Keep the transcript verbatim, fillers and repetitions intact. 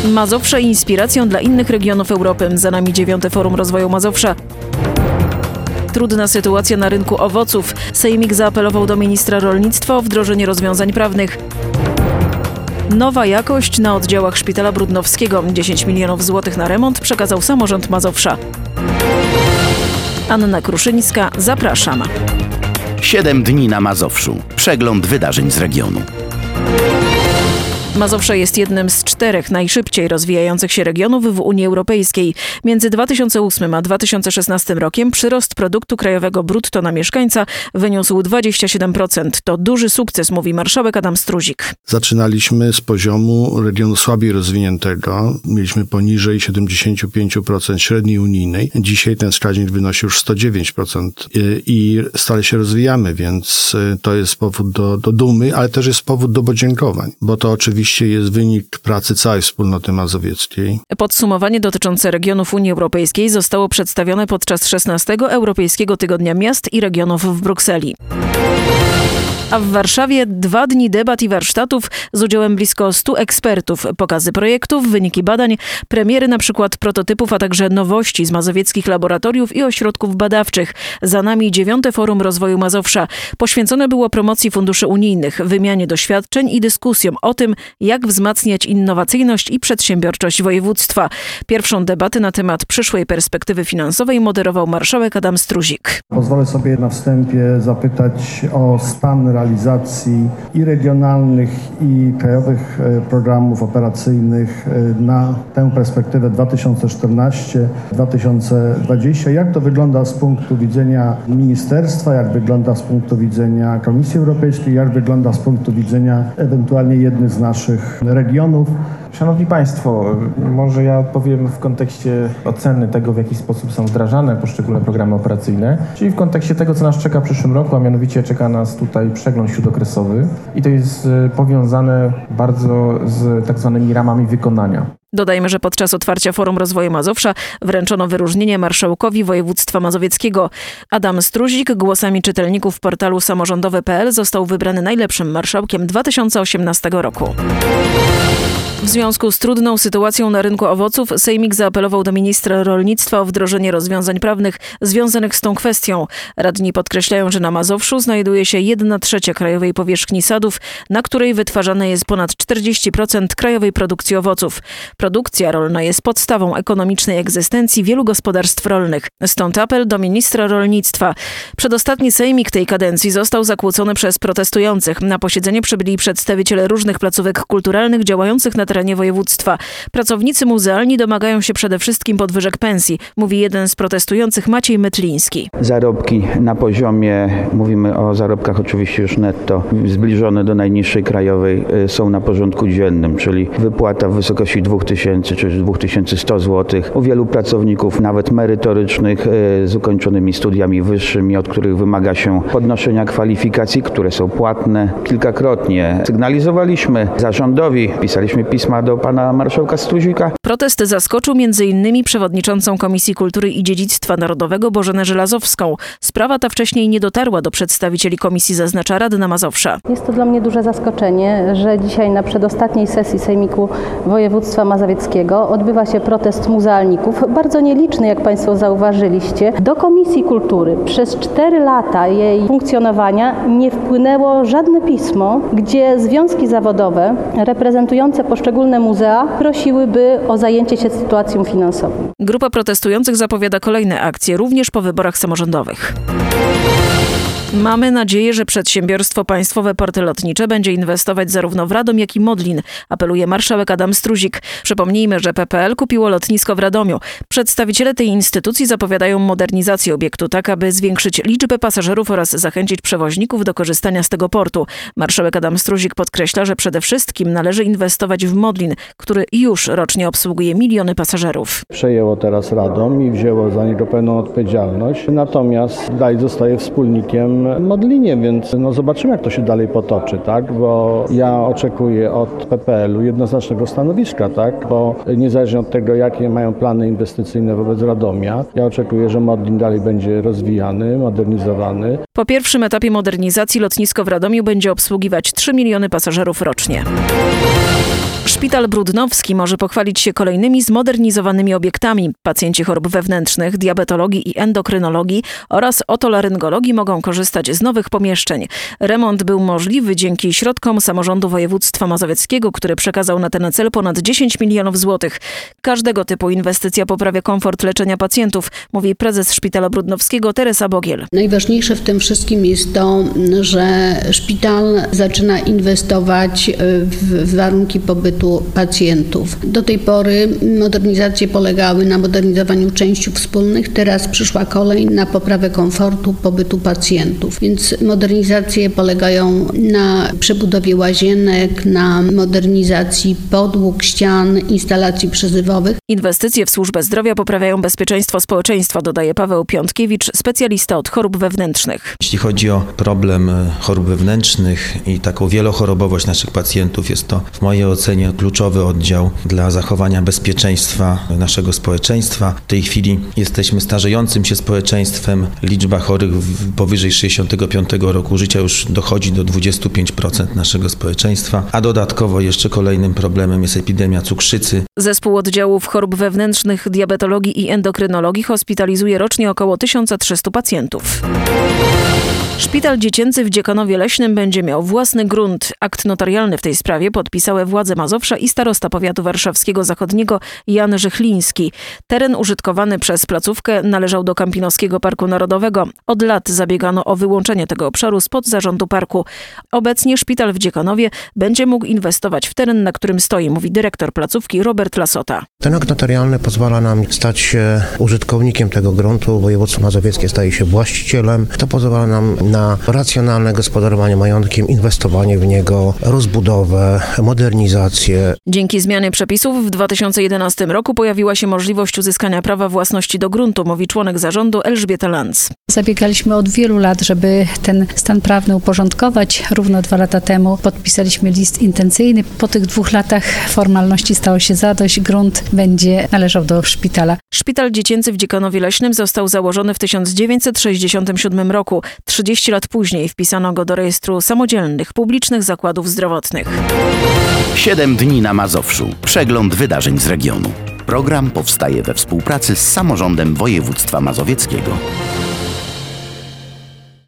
Mazowsze inspiracją dla innych regionów Europy. Za nami dziewiąte Forum Rozwoju Mazowsza. Trudna sytuacja na rynku owoców. Sejmik zaapelował do ministra rolnictwa o wdrożenie rozwiązań prawnych. Nowa jakość na oddziałach Szpitala Brudnowskiego. dziesięć milionów złotych na remont przekazał samorząd Mazowsza. Anna Kruszyńska, zapraszam. Siedem dni na Mazowszu. Przegląd wydarzeń z regionu. Mazowsze jest jednym z czterech najszybciej rozwijających się regionów w Unii Europejskiej. Między dwa tysiące ósmym a dwa tysiące szesnastym rokiem przyrost produktu krajowego brutto na mieszkańca wyniósł dwadzieścia siedem procent. To duży sukces, mówi marszałek Adam Struzik. Zaczynaliśmy z poziomu regionu słabiej rozwiniętego. Mieliśmy poniżej siedemdziesiąt pięć procent średniej unijnej. Dzisiaj ten wskaźnik wynosi już sto dziewięć procent i stale się rozwijamy, więc to jest powód do, do dumy, ale też jest powód do podziękowań, bo to oczywiście jest wynik pracy całej wspólnoty mazowieckiej. Podsumowanie dotyczące regionów Unii Europejskiej zostało przedstawione podczas szesnastego Europejskiego Tygodnia Miast i Regionów w Brukseli. A w Warszawie dwa dni debat i warsztatów z udziałem blisko stu ekspertów, pokazy projektów, wyniki badań, premiery na przykład prototypów, a także nowości z mazowieckich laboratoriów i ośrodków badawczych. Za nami dziewiąte Forum Rozwoju Mazowsza. Poświęcone było promocji funduszy unijnych, wymianie doświadczeń i dyskusjom o tym, jak wzmacniać innowacyjność i przedsiębiorczość województwa. Pierwszą debatę na temat przyszłej perspektywy finansowej moderował marszałek Adam Struzik. Pozwolę sobie na wstępie zapytać o stan realizacji i regionalnych, i krajowych programów operacyjnych na tę perspektywę dwa tysiące czternasty do dwa tysiące dwudziestego. Jak to wygląda z punktu widzenia ministerstwa, jak wygląda z punktu widzenia Komisji Europejskiej, jak wygląda z punktu widzenia ewentualnie jednych z naszych regionów? Szanowni Państwo, może ja powiem w kontekście oceny tego, w jaki sposób są wdrażane poszczególne programy operacyjne, czyli w kontekście tego, co nas czeka w przyszłym roku, a mianowicie czeka nas tutaj przegląd śródokresowy i to jest powiązane bardzo z tak zwanymi ramami wykonania. Dodajmy, że podczas otwarcia Forum Rozwoju Mazowsza wręczono wyróżnienie marszałkowi województwa mazowieckiego. Adam Struzik głosami czytelników portalu samorządowy kropka p l został wybrany najlepszym marszałkiem dwa tysiące osiemnastego roku. W związku z trudną sytuacją na rynku owoców Sejmik zaapelował do ministra rolnictwa o wdrożenie rozwiązań prawnych związanych z tą kwestią. Radni podkreślają, że na Mazowszu znajduje się jedna trzecia krajowej powierzchni sadów, na której wytwarzane jest ponad czterdzieści procent krajowej produkcji owoców. Produkcja rolna jest podstawą ekonomicznej egzystencji wielu gospodarstw rolnych. Stąd apel do ministra rolnictwa. Przedostatni Sejmik tej kadencji został zakłócony przez protestujących. Na posiedzenie przybyli przedstawiciele różnych placówek kulturalnych działających na terenie województwa. Pracownicy muzealni domagają się przede wszystkim podwyżek pensji, mówi jeden z protestujących Maciej Mytliński. Zarobki na poziomie, mówimy o zarobkach oczywiście już netto, zbliżone do najniższej krajowej, są na porządku dziennym, czyli wypłata w wysokości dwa tysiące czy dwa tysiące sto złotych. U wielu pracowników, nawet merytorycznych, z ukończonymi studiami wyższymi, od których wymaga się podnoszenia kwalifikacji, które są płatne. Kilkakrotnie sygnalizowaliśmy zarządowi, pisaliśmy pisma do pana marszałka Struzika. Protest zaskoczył między innymi przewodniczącą Komisji Kultury i Dziedzictwa Narodowego Bożenę Żelazowską. Sprawa ta wcześniej nie dotarła do przedstawicieli komisji, zaznacza radna Mazowsza. Jest to dla mnie duże zaskoczenie, że dzisiaj na przedostatniej sesji Sejmiku Województwa Mazowieckiego odbywa się protest muzealników, bardzo nieliczny, jak Państwo zauważyliście. Do Komisji Kultury przez cztery lata jej funkcjonowania nie wpłynęło żadne pismo, gdzie związki zawodowe reprezentujące poszczególne muzea prosiłyby o zajęcie się sytuacją finansową. Grupa protestujących zapowiada kolejne akcje, również po wyborach samorządowych. Mamy nadzieję, że przedsiębiorstwo państwowe Porty Lotnicze będzie inwestować zarówno w Radom, jak i Modlin, apeluje marszałek Adam Struzik. Przypomnijmy, że P P L kupiło lotnisko w Radomiu. Przedstawiciele tej instytucji zapowiadają modernizację obiektu tak, aby zwiększyć liczbę pasażerów oraz zachęcić przewoźników do korzystania z tego portu. Marszałek Adam Struzik podkreśla, że przede wszystkim należy inwestować w Modlin, który już rocznie obsługuje miliony pasażerów. Przejęło teraz Radom i wzięło za niego pełną odpowiedzialność, natomiast dalej zostaje wspólnikiem Modlinie, więc no zobaczymy, jak to się dalej potoczy, tak? Bo ja oczekuję od P P L u jednoznacznego stanowiska, tak? Bo niezależnie od tego, jakie mają plany inwestycyjne wobec Radomia, ja oczekuję, że Modlin dalej będzie rozwijany, modernizowany. Po pierwszym etapie modernizacji lotnisko w Radomiu będzie obsługiwać trzy miliony pasażerów rocznie. Szpital Brudnowski może pochwalić się kolejnymi zmodernizowanymi obiektami. Pacjenci chorób wewnętrznych, diabetologii i endokrynologii oraz otolaryngologii mogą korzystać z nowych pomieszczeń. Remont był możliwy dzięki środkom samorządu województwa mazowieckiego, który przekazał na ten cel ponad dziesięć milionów złotych. Każdego typu inwestycja poprawia komfort leczenia pacjentów, mówi prezes Szpitala Brudnowskiego Teresa Bogiel. Najważniejsze w tym wszystkim jest to, że szpital zaczyna inwestować w warunki pobytu pacjentów. Do tej pory modernizacje polegały na modernizowaniu części wspólnych, teraz przyszła kolej na poprawę komfortu pobytu pacjentów. Więc modernizacje polegają na przebudowie łazienek, na modernizacji podłóg, ścian, instalacji przezywowych. Inwestycje w służbę zdrowia poprawiają bezpieczeństwo społeczeństwa, dodaje Paweł Piątkiewicz, specjalista od chorób wewnętrznych. Jeśli chodzi o problem chorób wewnętrznych i taką wielochorobowość naszych pacjentów, jest to w mojej ocenie kluczowy oddział dla zachowania bezpieczeństwa naszego społeczeństwa. W tej chwili jesteśmy starzejącym się społeczeństwem. Liczba chorych powyżej sześćdziesiątego piątego roku życia już dochodzi do dwudziestu pięciu procent naszego społeczeństwa, a dodatkowo jeszcze kolejnym problemem jest epidemia cukrzycy. Zespół oddziałów chorób wewnętrznych, diabetologii i endokrynologii hospitalizuje rocznie około tysiąc trzysta pacjentów. Szpital dziecięcy w Dziekanowie Leśnym będzie miał własny grunt. Akt notarialny w tej sprawie podpisały władze Mazowsza i starosta powiatu warszawskiego zachodniego Jan Żychliński. Teren użytkowany przez placówkę należał do Kampinoskiego Parku Narodowego. Od lat zabiegano o wyłączenie tego obszaru spod zarządu parku. Obecnie szpital w Dziekanowie będzie mógł inwestować w teren, na którym stoi, mówi dyrektor placówki Robert Lasota. Ten akt notarialny pozwala nam stać się użytkownikiem tego gruntu. Województwo mazowieckie staje się właścicielem. To pozwala nam na racjonalne gospodarowanie majątkiem, inwestowanie w niego, rozbudowę, modernizację. Dzięki zmianie przepisów w dwa tysiące jedenastym roku pojawiła się możliwość uzyskania prawa własności do gruntu, mówi członek zarządu Elżbieta Lanz. Zabiegaliśmy od wielu lat, żeby ten stan prawny uporządkować. Równo dwa lata temu podpisaliśmy list intencyjny. Po tych dwóch latach formalności stało się zadość. Grunt będzie należał do szpitala. Szpital dziecięcy w Dziekanowie Leśnym został założony w tysiąc dziewięćset sześćdziesiątym siódmym roku. trzydzieści lat później wpisano go do rejestru samodzielnych publicznych zakładów zdrowotnych. Siedem dni na Mazowszu. Przegląd wydarzeń z regionu. Program powstaje we współpracy z samorządem województwa mazowieckiego.